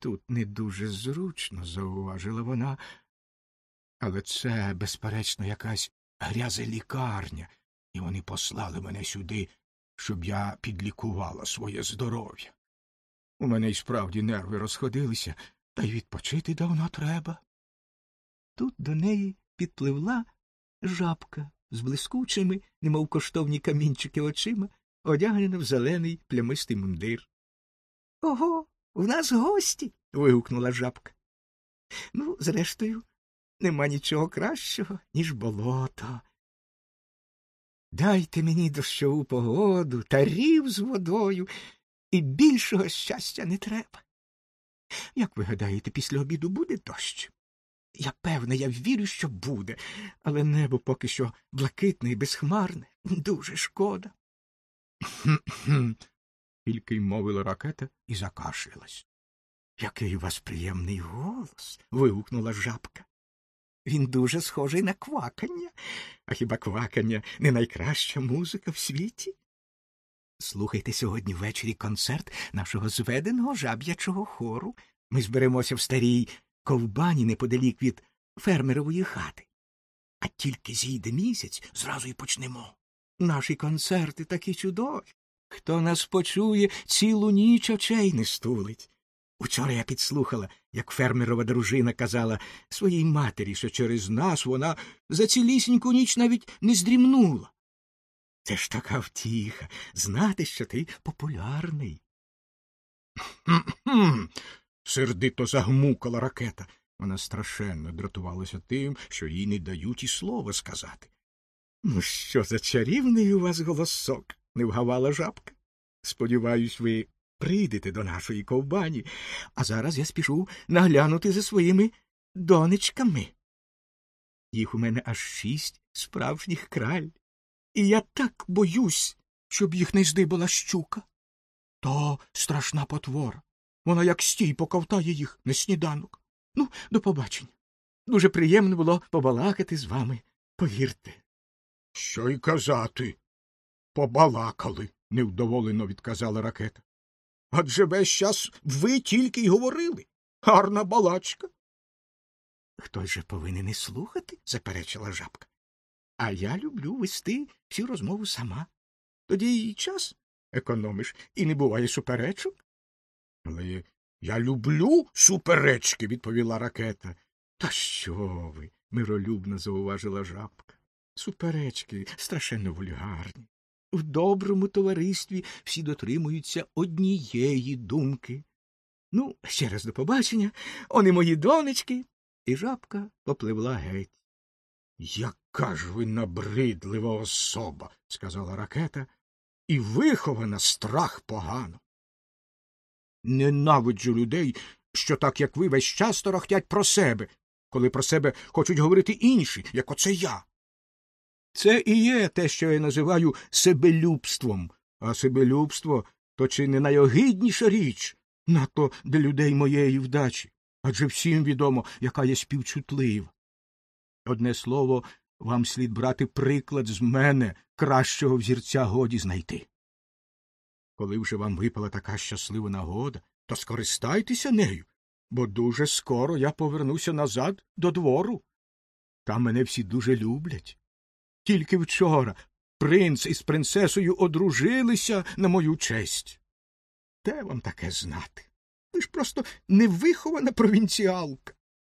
Тут не дуже зручно, зауважила вона, але це, безперечно, якась грязелікарня, і вони послали мене сюди, щоб я підлікувала своє здоров'я. У мене й справді нерви розходилися, та й відпочити давно треба. Тут до неї підпливла жабка з блискучими, немов коштовні камінчики очима, одягнена в зелений плямистий мундир. — Ого, в нас гості! — вигукнула жабка. — Ну, зрештою, нема нічого кращого, ніж болото. Дайте мені дощову погоду, тарів з водою, і більшого щастя не треба. Як ви гадаєте, після обіду буде дощ? Я певна, я вірю, що буде, але небо поки що блакитне і безхмарне. Дуже шкода. Тільки й мовила Ракета і закашлялась. — Який у вас приємний голос! — вигукнула жабка. — Він дуже схожий на квакання. А хіба квакання не найкраща музика в світі? Слухайте сьогодні ввечері концерт нашого зведеного жаб'ячого хору. Ми зберемося в старій ковбані неподалік від фермерової хати. А тільки зійде місяць, зразу й почнемо. Наші концерти такі чудові. Хто нас почує, цілу ніч очей не стулить. Учора я підслухала, як фермерова дружина казала своїй матері, що через нас вона за цілісіньку ніч навіть не здрімнула. Це ж така втіха — знати, що ти популярний. Сердито загмукала Ракета. Вона страшенно дратувалася тим, що їй не дають і слова сказати. — Ну, що за чарівний у вас голосок, — не вгавала жабка. — Сподіваюсь, ви прийдете до нашої ковбані, а зараз я спішу наглянути за своїми донечками. Їх у мене аж 6 справжніх краль, і я так боюсь, щоб їх не здибала щука. То страшна потвора. Вона як стій поковтає їх на сніданок. Ну, до побачення. Дуже приємно було побалакати з вами, повірте. — Що й казати? Побалакали, — невдоволено відказала Ракета. — Адже весь час ви тільки й говорили. Гарна балачка. — Хтось же повинен і слухати, — заперечила жабка. — А я люблю вести всю розмову сама. Тоді й час економиш, і не буває суперечок. — Але я люблю суперечки, — відповіла Ракета. — Та що ви, — миролюбно зауважила жабка. — Суперечки страшенно вульгарні. В доброму товаристві всі дотримуються однієї думки. Ну, ще раз до побачення, вони мої донечки. І жабка попливла геть. — Яка ж ви набридлива особа, — сказала Ракета, — і вихована страх погано. Ненавиджу людей, що так, як ви, весь час торохтять про себе, коли про себе хочуть говорити інші, як оце я. Це і є те, що я називаю себелюбством, а себелюбство – то чи не найогидніша річ, надто для людей моєї вдачі, адже всім відомо, яка я співчутлива. Одне слово, вам слід брати приклад з мене, кращого взірця годі знайти. Коли вже вам випала така щаслива нагода, то скористайтеся нею, бо дуже скоро я повернуся назад до двору. Там мене всі дуже люблять. Тільки вчора принц із принцесою одружилися на мою честь. Де вам таке знати? Ви ж просто невихована провінціалка.